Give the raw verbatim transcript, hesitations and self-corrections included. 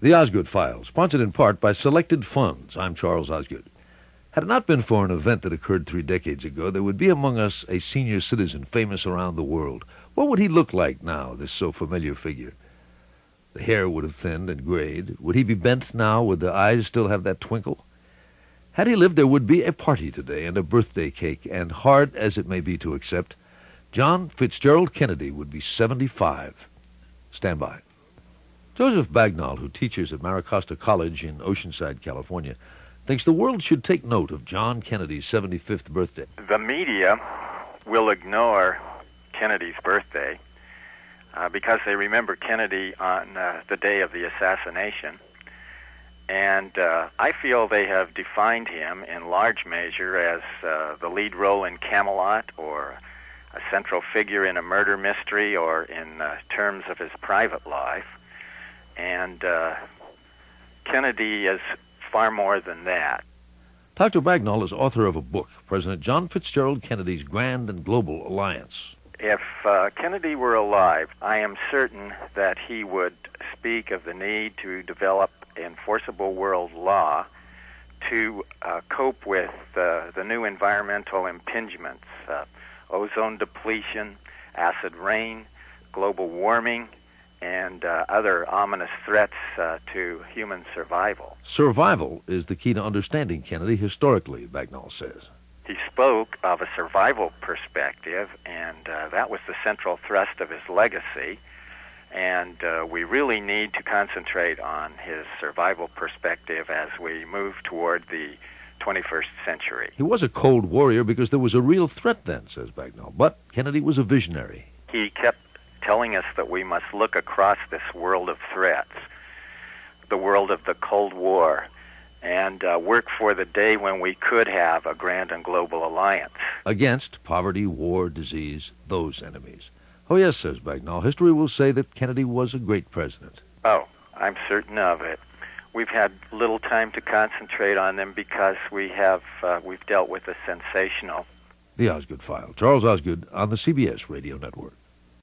The Osgood Files, sponsored in part by Selected Funds. I'm Charles Osgood. Had it not been for an event that occurred three decades ago, there would be among us a senior citizen famous around the world. What would he look like now, this so familiar figure? The hair would have thinned and grayed. Would he be bent now? Would the eyes still have that twinkle? Had he lived, there would be a party today and a birthday cake, and hard as it may be to accept, John Fitzgerald Kennedy would be seventy-five. Stand by. Joseph Bagnall, who teaches at Maricosta College in Oceanside, California, thinks the world should take note of John Kennedy's seventy-fifth birthday. The media will ignore Kennedy's birthday uh, because they remember Kennedy on uh, the day of the assassination. And uh, I feel they have defined him in large measure as uh, the lead role in Camelot, or a central figure in a murder mystery, or in uh, terms of his private life. And uh, Kennedy is far more than that. Doctor Bagnall is author of a book, President John Fitzgerald Kennedy's Grand and Global Alliance. If uh, Kennedy were alive, I am certain that he would speak of the need to develop enforceable world law to uh, cope with uh, the new environmental impingements, uh, ozone depletion, acid rain, global warming, and uh, other ominous threats uh, to human survival. Survival is the key to understanding Kennedy historically, Bagnall says. He spoke of a survival perspective, and uh, that was the central thrust of his legacy. And uh, we really need to concentrate on his survival perspective as we move toward the twenty-first century. He was a cold warrior because there was a real threat then, says Bagnall. But Kennedy was a visionary. He kept telling us that we must look across this world of threats, the world of the Cold War, and uh, work for the day when we could have a grand and global alliance. Against poverty, war, disease, those enemies. Oh, yes, says Bagnall, history will say that Kennedy was a great president. Oh, I'm certain of it. We've had little time to concentrate on them because we have, uh, we've dealt with the sensational. The Osgood File. Charles Osgood on the C B S Radio Network.